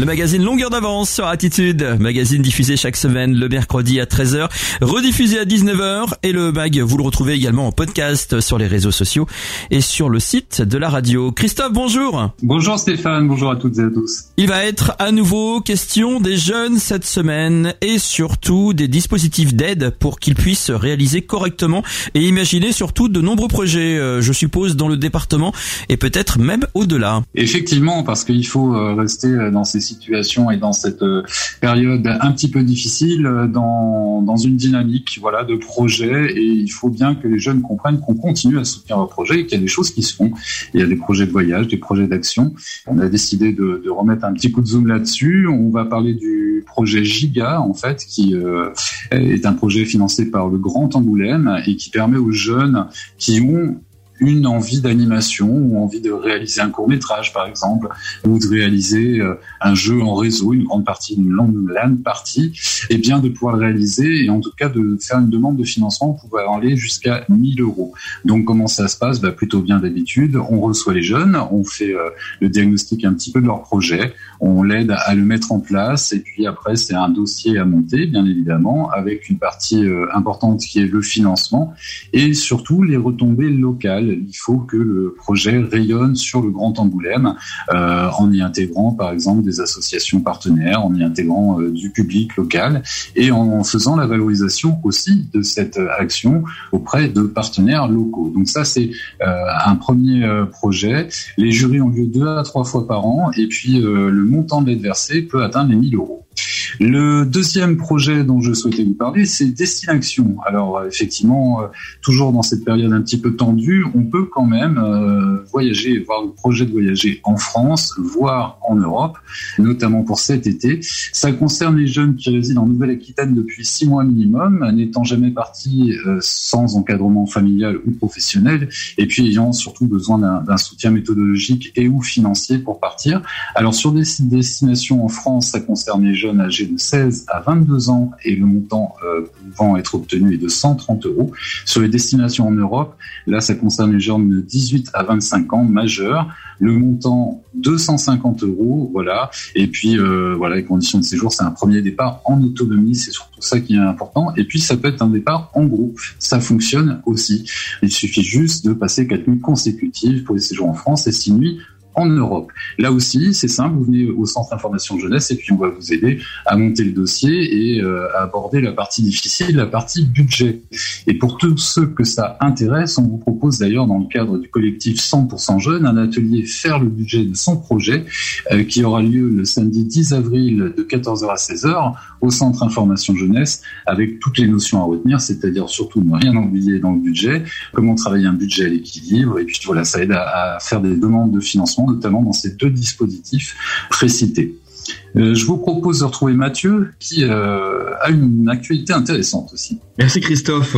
Le magazine Longueur d'avance sur Attitude. Magazine diffusé chaque semaine le mercredi à 13h, rediffusé à 19h. Et le mag, vous le retrouvez également en podcast sur les réseaux sociaux et sur le site de la radio. Christophe, bonjour. Bonjour Stéphane, bonjour à toutes et à tous. Il va être à nouveau question des jeunes cette semaine et surtout des dispositifs d'aide pour qu'ils puissent réaliser correctement et imaginer surtout de nombreux projets, je suppose, dans le département et peut-être même au-delà. Effectivement, parce qu'il faut rester dans ces situations et dans cette période un petit peu difficile dans une dynamique de projet, et il faut bien que les jeunes comprennent qu'on continue à soutenir leurs projets et qu'il y a des choses qui se font. Il y a des projets de voyage, des projets d'action. On a décidé de remettre un petit coup de zoom là-dessus. On va parler du projet Giga, en fait, qui est un projet financé par le Grand Angoulême et qui permet aux jeunes qui ont une envie d'animation ou envie de réaliser un court-métrage, par exemple, ou de réaliser un jeu en réseau, une grande partie, une longue LAN partie, et bien de pouvoir le réaliser et en tout cas de faire une demande de financement pour pouvoir aller jusqu'à 1 000 €. Donc comment ça se passe ? Plutôt bien d'habitude. On reçoit les jeunes, on fait le diagnostic un petit peu de leur projet, on l'aide à le mettre en place et puis après c'est un dossier à monter, bien évidemment, avec une partie importante qui est le financement et surtout les retombées locales. Il faut que le projet rayonne sur le Grand Angoulême en y intégrant par exemple des associations partenaires, en y intégrant du public local et en faisant la valorisation aussi de cette action auprès de partenaires locaux. Donc ça c'est un premier projet. Les jurys ont lieu 2 à 3 fois par an et puis le montant de l'aide versée peut atteindre les 1 000 €. Le deuxième projet dont je souhaitais vous parler, c'est Destination. Alors effectivement, toujours dans cette période un petit peu tendue, on peut quand même voyager, voir le projet de voyager en France, voire en Europe, notamment pour cet été. Ça concerne les jeunes qui résident en Nouvelle-Aquitaine depuis 6 mois minimum, n'étant jamais partis sans encadrement familial ou professionnel, et puis ayant surtout besoin d'un soutien méthodologique et ou financier pour partir. Alors sur des destinations en France, ça concerne les jeunes âgés de 16 à 22 ans et le montant pouvant être obtenu est de 130 €. Sur les destinations en Europe, là ça concerne les jeunes de 18 à 25 ans majeurs, le montant 250 €, voilà. Et puis les conditions de séjour, c'est un premier départ en autonomie, c'est surtout ça qui est important. Et puis ça peut être un départ en groupe, ça fonctionne aussi. Il suffit juste de passer 4 nuits consécutives pour les séjours en France et 6 nuits en Europe. Là aussi, c'est simple, vous venez au centre d'information jeunesse et puis on va vous aider à monter le dossier et à aborder la partie difficile, la partie budget. Et pour tous ceux que ça intéresse, on vous propose d'ailleurs dans le cadre du collectif 100% Jeunes un atelier Faire le budget de son projet qui aura lieu le samedi 10 avril de 14h à 16h au centre information jeunesse avec toutes les notions à retenir, c'est-à-dire surtout ne rien oublier dans le budget, comment travailler un budget à l'équilibre et puis ça aide à faire des demandes de financement notamment dans ces 2 dispositifs précités. Je vous propose de retrouver Mathieu qui a une actualité intéressante aussi. Merci Christophe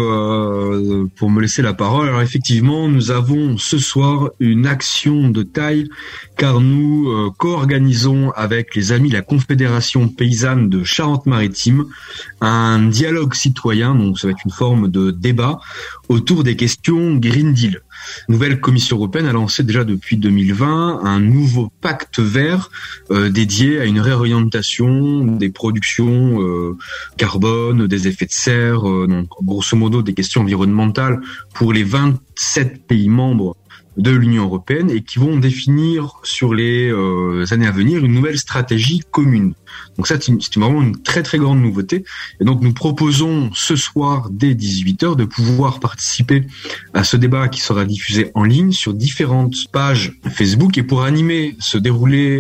pour me laisser la parole. Alors effectivement, nous avons ce soir une action de taille car nous co-organisons avec les amis de la Confédération paysanne de Charente-Maritime un dialogue citoyen, donc ça va être une forme de débat autour des questions Green Deal. Nouvelle Commission européenne a lancé déjà depuis 2020 un nouveau pacte vert dédié à une réorientation des productions carbone, des effets de serre, donc grosso modo des questions environnementales pour les 27 pays membres de l'Union européenne et qui vont définir sur les années à venir une nouvelle stratégie commune. Donc ça, c'est vraiment une très très grande nouveauté. Et donc nous proposons ce soir dès 18h de pouvoir participer à ce débat qui sera diffusé en ligne sur différentes pages Facebook. Et pour animer ce déroulé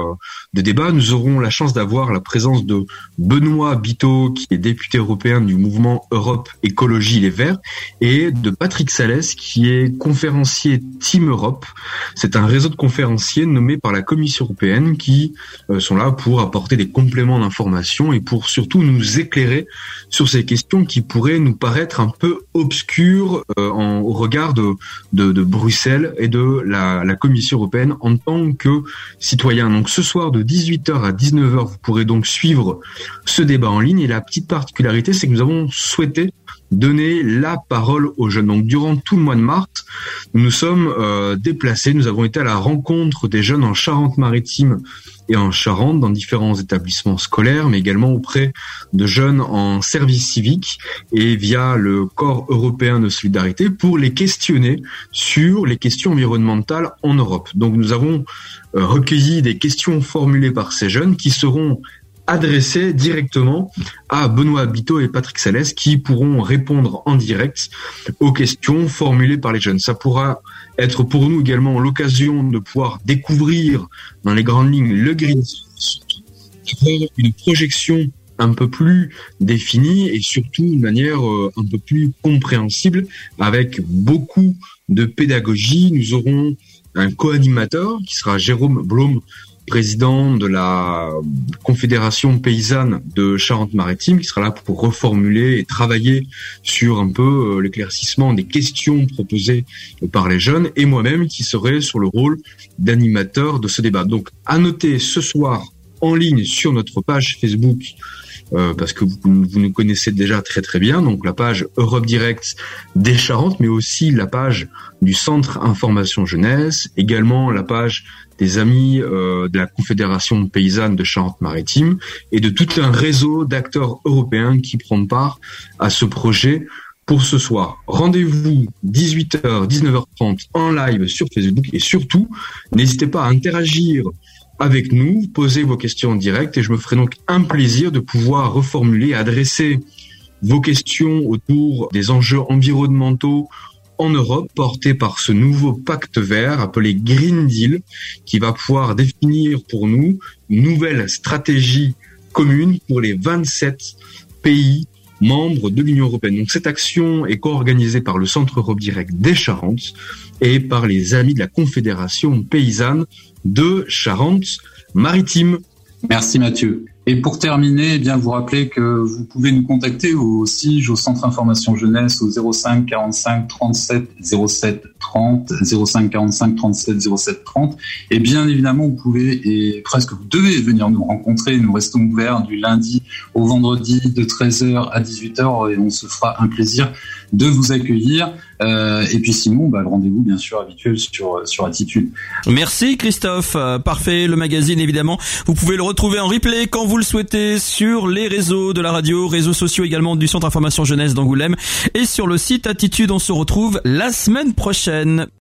de débat, nous aurons la chance d'avoir la présence de Benoît Biteau, qui est député européen du mouvement Europe Écologie Les Verts, et de Patrick Salès, qui est conférencier Team Europe. C'est un réseau de conférenciers nommé par la Commission européenne qui sont là pour apporter des compléments d'information et pour surtout nous éclairer sur ces questions qui pourraient nous paraître un peu obscures au regard de Bruxelles et de la Commission européenne en tant que citoyen. Donc ce soir de 18h à 19h, vous pourrez donc suivre ce débat en ligne et la petite particularité, c'est que nous avons souhaité donner la parole aux jeunes. Donc durant tout le mois de mars, nous sommes déplacés, nous avons été à la rencontre des jeunes en Charente-Maritime et en Charente, dans différents établissements scolaires, mais également auprès de jeunes en service civique et via le Corps européen de solidarité pour les questionner sur les questions environnementales en Europe. Donc nous avons recueilli des questions formulées par ces jeunes qui seront adressées directement à Benoît Biteau et Patrick Salès qui pourront répondre en direct aux questions formulées par les jeunes. Ça pourra être pour nous également l'occasion de pouvoir découvrir dans les grandes lignes le Green Deal, avoir une projection un peu plus définie et surtout d'une manière un peu plus compréhensible avec beaucoup de pédagogie. Nous aurons un co-animateur qui sera Jérôme Blum, président de la Confédération paysanne de Charente-Maritime, qui sera là pour reformuler et travailler sur un peu l'éclaircissement des questions proposées par les jeunes, et moi-même qui serai sur le rôle d'animateur de ce débat. Donc, à noter ce soir en ligne sur notre page Facebook, parce que vous nous connaissez déjà très très bien, donc la page Europe Direct des Charentes, mais aussi la page du Centre Information Jeunesse, également la page des amis de la Confédération paysanne de Charente-Maritime et de tout un réseau d'acteurs européens qui prennent part à ce projet pour ce soir. Rendez-vous 18h, 19h30 en live sur Facebook et surtout, n'hésitez pas à interagir avec nous, posez vos questions en direct et je me ferai donc un plaisir de pouvoir reformuler, adresser vos questions autour des enjeux environnementaux en Europe portés par ce nouveau pacte vert appelé Green Deal qui va pouvoir définir pour nous une nouvelle stratégie commune pour les 27 pays membres de l'Union européenne. Donc cette action est co-organisée par le Centre Europe Direct des Charentes et par les amis de la Confédération paysanne de Charente-Maritime. Merci Mathieu. Et pour terminer, eh bien vous rappelez que vous pouvez nous contacter aussi au Centre Information Jeunesse au 05 45 37 07 30, 05 45 37 07 30. Et bien évidemment, vous pouvez et presque vous devez venir nous rencontrer. Nous restons ouverts du lundi au vendredi de 13h à 18h et on se fera un plaisir de vous accueillir. Et puis sinon, le rendez-vous bien sûr habituel sur Attitude. Merci Christophe, parfait. Le magazine évidemment, vous pouvez le retrouver en replay quand vous le souhaitez sur les réseaux de la radio, réseaux sociaux également du Centre Information Jeunesse d'Angoulême et sur le site Attitude. On se retrouve la semaine prochaine.